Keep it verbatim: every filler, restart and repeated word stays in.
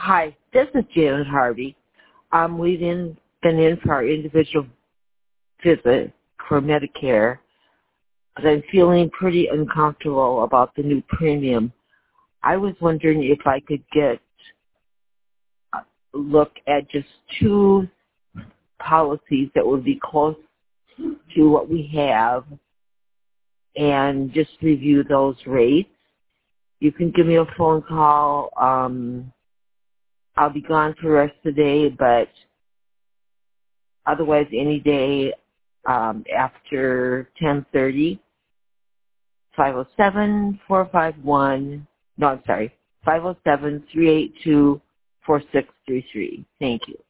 Hi, this is Janet Harvey. Um, we've in, been in for our individual visit for Medicare, but I'm feeling pretty uncomfortable about the new premium. I was wondering if I could get a look at just two policies that would be close to what we have and just review those rates. You can give me a phone call. Um, I'll be gone for the rest of the day, but otherwise any day um, after ten thirty, five oh seven, four five one, no, I'm sorry, five oh seven, three eight two, four six three three. Thank you.